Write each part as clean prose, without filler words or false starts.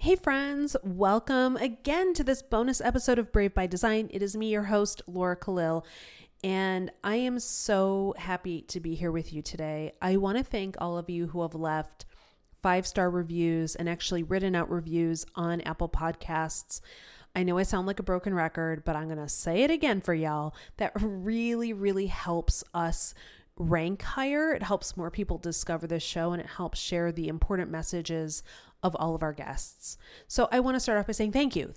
Hey friends, welcome again to this bonus episode of Brave by Design. It is me, your host, Laura Khalil, and I am so happy to be here with you today. I want to thank all of you who have left 5-star reviews and actually written out reviews on Apple Podcasts. I know I sound like a broken record, but I'm going to say it again for y'all. That really helps us rank higher. It helps more people discover this show, and it helps share the important messages of all of our guests. So I want to start off by saying thank you.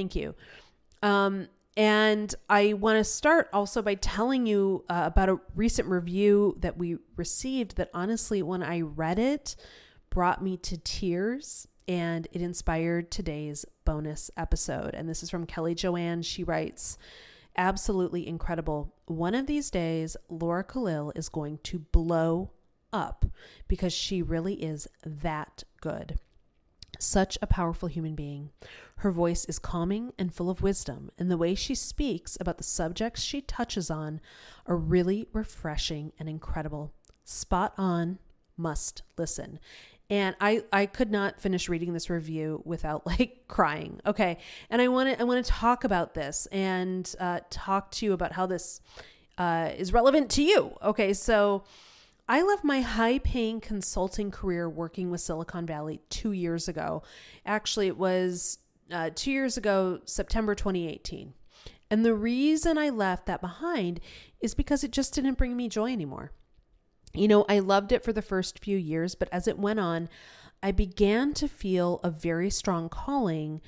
And I want to start also by telling you about a recent review that we received that honestly, when I read it, brought me to tears, and it inspired today's bonus episode. And this is from Kelly Joanne. She writes, absolutely incredible. One of these days, Laura Khalil is going to blow up because she really is that good. Such a powerful human being. Her voice is calming and full of wisdom, and the way she speaks about the subjects she touches on are really refreshing and incredible. Spot on, must listen. And I could not finish reading this review without crying. Okay. And I want to talk about this and talk to you about how this is relevant to you. Okay. So I left my high-paying consulting career working with Silicon Valley 2 years ago. Actually, it was 2 years ago, September 2018. And the reason I left that behind is because it just didn't bring me joy anymore. You know, I loved it for the first few years, but as it went on, I began to feel a very strong calling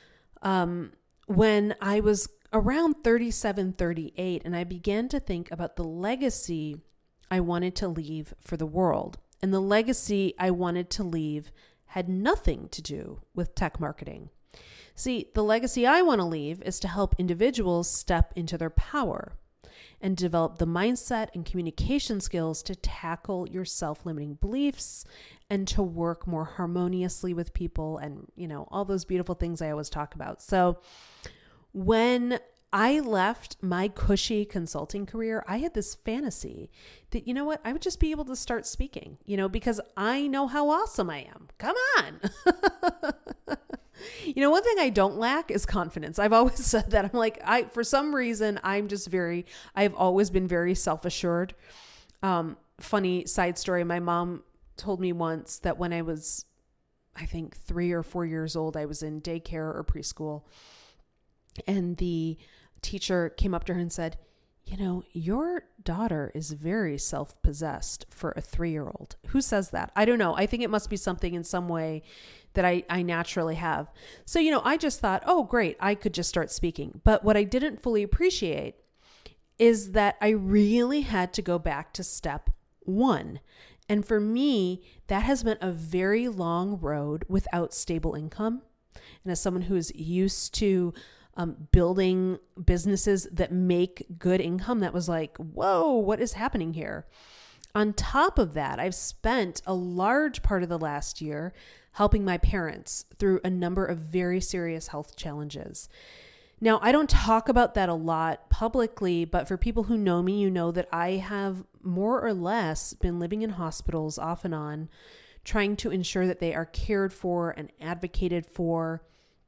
when I was around 37, 38, and I began to think about the legacy I wanted to leave for the world. And the legacy I wanted to leave had nothing to do with tech marketing. See, the legacy I want to leave is to help individuals step into their power and develop the mindset and communication skills to tackle your self-limiting beliefs and to work more harmoniously with people and, all those beautiful things I always talk about. So when I left my cushy consulting career, I had this fantasy that, I would just be able to start speaking, because I know how awesome I am. Come on. One thing I don't lack is confidence. I've always said that. For some reason, I've always been very self-assured. Funny side story. My mom told me once that when I was, I think 3 or 4 years old, I was in daycare or preschool, and the teacher came up to her and said, your daughter is very self-possessed for a 3-year-old. Who says that? I don't know. I think it must be something in some way that I naturally have. So, I just thought, oh, great, I could just start speaking. But what I didn't fully appreciate is that I really had to go back to step 1. And for me, that has been a very long road without stable income. And as someone who is used to building businesses that make good income, that was like, whoa, what is happening here? On top of that, I've spent a large part of the last year helping my parents through a number of very serious health challenges. Now, I don't talk about that a lot publicly, but for people who know me, you know that I have more or less been living in hospitals off and on, trying to ensure that they are cared for and advocated for.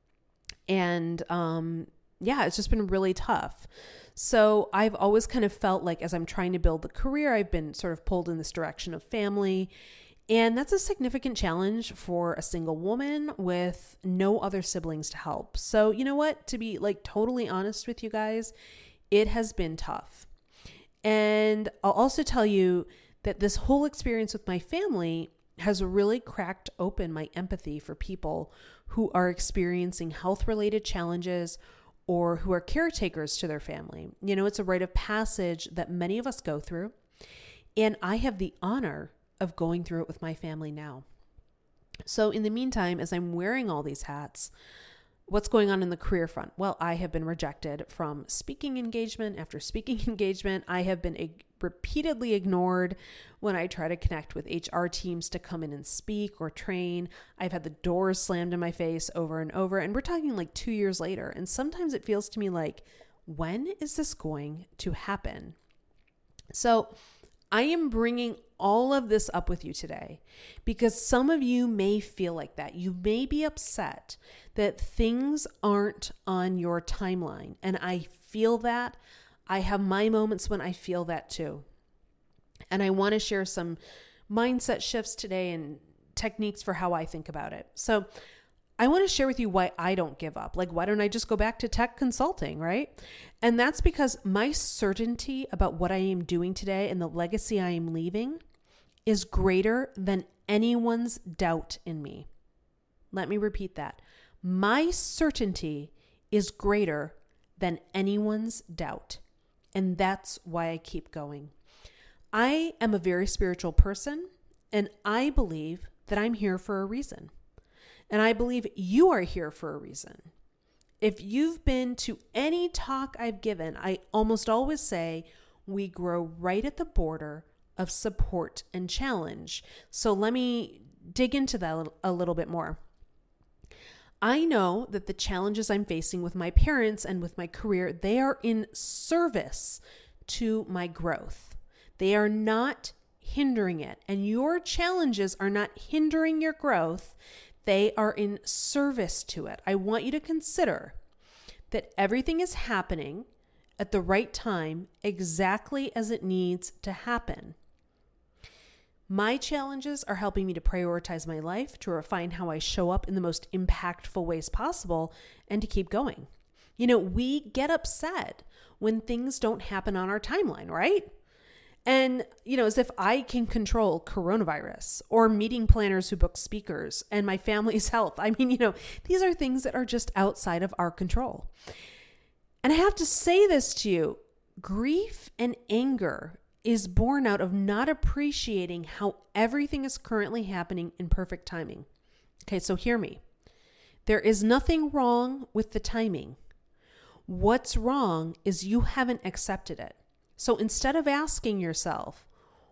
And it's just been really tough. So I've always kind of felt like as I'm trying to build the career, I've been sort of pulled in this direction of family. And that's a significant challenge for a single woman with no other siblings to help. So you know what? To be totally honest with you guys, it has been tough. And I'll also tell you that this whole experience with my family has really cracked open my empathy for people who are experiencing health-related challenges or who are caretakers to their family. It's a rite of passage that many of us go through, and I have the honor of going through it with my family now. So in the meantime, as I'm wearing all these hats, what's going on in the career front? Well, I have been rejected from speaking engagement after speaking engagement. I have been repeatedly ignored when I try to connect with HR teams to come in and speak or train. I've had the doors slammed in my face over and over, and we're talking 2 years later. And sometimes it feels to me like, when is this going to happen? So I am bringing all of this up with you today because some of you may feel like that. You may be upset that things aren't on your timeline. And I feel that. I have my moments when I feel that too. And I want to share some mindset shifts today and techniques for how I think about it. So I want to share with you why I don't give up. Like, why don't I just go back to tech consulting, right? And that's because my certainty about what I am doing today and the legacy I am leaving is greater than anyone's doubt in me. Let me repeat that. My certainty is greater than anyone's doubt. And that's why I keep going. I am a very spiritual person, and I believe that I'm here for a reason. And I believe you are here for a reason. If you've been to any talk I've given, I almost always say we grow right at the border of support and challenge. So let me dig into that a little bit more. I know that the challenges I'm facing with my parents and with my career, they are in service to my growth. They are not hindering it. And your challenges are not hindering your growth. They are in service to it. I want you to consider that everything is happening at the right time, exactly as it needs to happen. My challenges are helping me to prioritize my life, to refine how I show up in the most impactful ways possible, and to keep going. You know, we get upset when things don't happen on our timeline, right? And, you know, as if I can control coronavirus or meeting planners who book speakers and my family's health. I mean, you know, these are things that are just outside of our control. And I have to say this to you, grief and anger is born out of not appreciating how everything is currently happening in perfect timing. Okay, so hear me. There is nothing wrong with the timing. What's wrong is you haven't accepted it. So instead of asking yourself,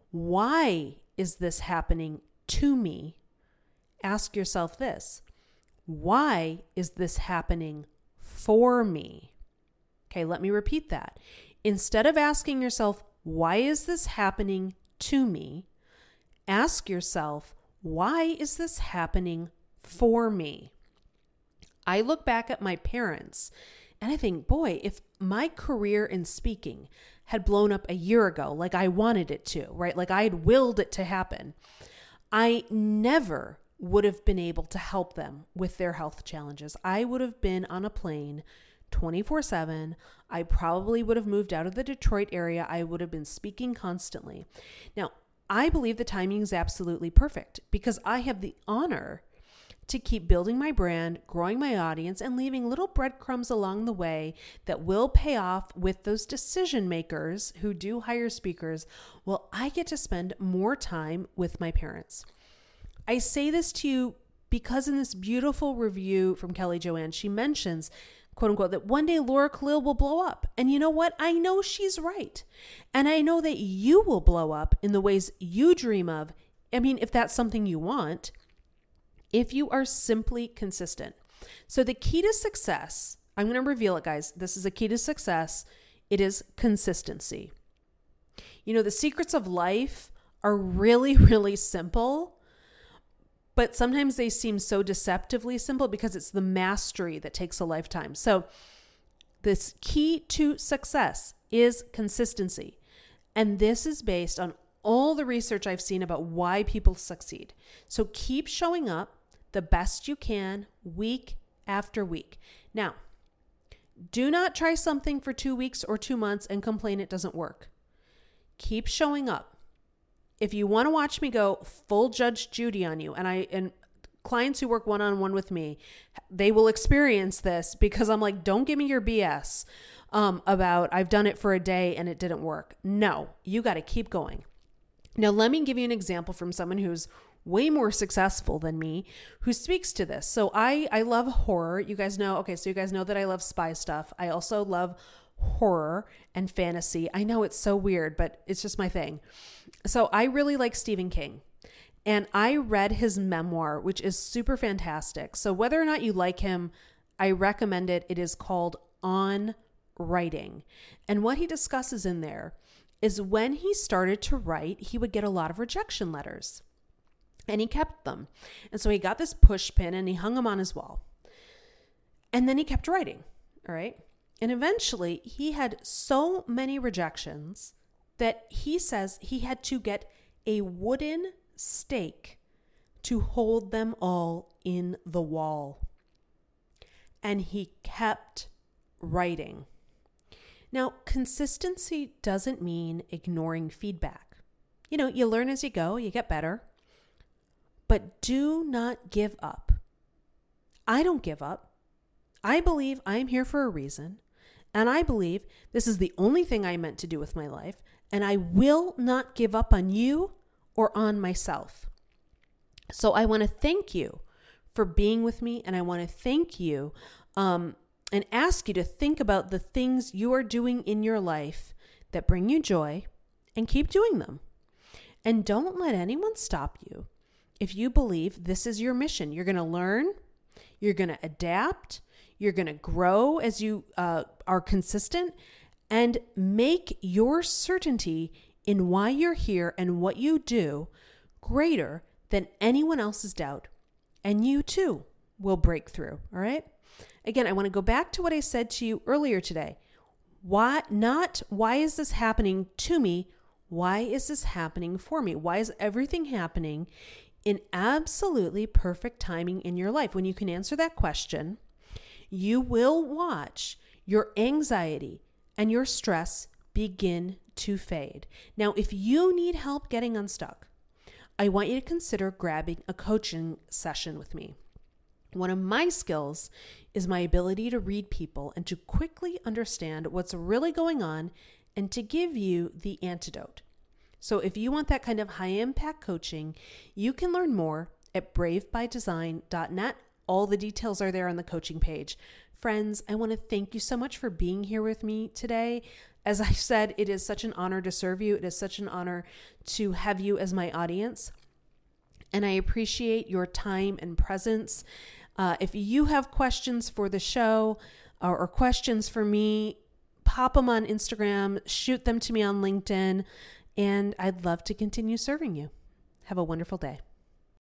why is this happening to me? Ask yourself this, why is this happening for me? Okay, let me repeat that. Instead of asking yourself, why is this happening to me? Ask yourself, why is this happening for me? I look back at my parents and I think, boy, if my career in speaking had blown up a year ago, like I wanted it to, right? Like I had willed it to happen, I never would have been able to help them with their health challenges. I would have been on a plane 24/7. I probably would have moved out of the Detroit area. I would have been speaking constantly. Now, I believe the timing is absolutely perfect because I have the honor to keep building my brand, growing my audience, and leaving little breadcrumbs along the way that will pay off with those decision makers who do hire speakers. Well, I get to spend more time with my parents. I say this to you because in this beautiful review from Kelly Joanne, she mentions, quote unquote, that one day Laura Khalil will blow up. And you know what? I know she's right. And I know that you will blow up in the ways you dream of. I mean, if that's something you want, if you are simply consistent. So the key to success, I'm going to reveal it, guys. This is a key to success. It is consistency. You know, the secrets of life are really, really simple, but sometimes they seem so deceptively simple because it's the mastery that takes a lifetime. So this key to success is consistency. And this is based on all the research I've seen about why people succeed. So keep showing up the best you can week after week. Now, do not try something for 2 weeks or 2 months and complain it doesn't work. Keep showing up. If you want to watch me go full Judge Judy on you, and clients who work one-on-one with me, they will experience this because I'm like, don't give me your BS about I've done it for a day and it didn't work. No, you got to keep going. Now, let me give you an example from someone who's way more successful than me who speaks to this. So I love horror. You guys know, okay, so you guys know that I love spy stuff. I also love horror and fantasy. I know it's so weird, but it's just my thing. So I really like Stephen King. And I read his memoir, which is super fantastic. So whether or not you like him, I recommend it. It is called On Writing. And what he discusses in there is when he started to write, he would get a lot of rejection letters, and he kept them. And so he got this push pin and he hung them on his wall. And then he kept writing. All right. And eventually he had so many rejections that he says he had to get a wooden stake to hold them all in the wall. And he kept writing. Now, consistency doesn't mean ignoring feedback. You learn as you go, you get better. But do not give up. I don't give up. I believe I'm here for a reason. And I believe this is the only thing I meant to do with my life. And I will not give up on you or on myself. So I want to thank you for being with me. And I want to thank you and ask you to think about the things you are doing in your life that bring you joy and keep doing them. And don't let anyone stop you if you believe this is your mission. You're going to learn, you're going to adapt, you're going to grow as you are consistent, and make your certainty in why you're here and what you do greater than anyone else's doubt. And you too will break through. All right. Again, I want to go back to what I said to you earlier today. Why is this happening to me? Why is this happening for me? Why is everything happening in absolutely perfect timing in your life? When you can answer that question, you will watch your anxiety and your stress begin to fade. Now, if you need help getting unstuck, I want you to consider grabbing a coaching session with me. One of my skills is my ability to read people and to quickly understand what's really going on and to give you the antidote. So if you want that kind of high impact coaching, you can learn more at bravebydesign.net. All the details are there on the coaching page. Friends, I want to thank you so much for being here with me today. As I said, it is such an honor to serve you. It is such an honor to have you as my audience. And I appreciate your time and presence. If you have questions for the show or questions for me, pop them on Instagram, shoot them to me on LinkedIn, and I'd love to continue serving you. Have a wonderful day.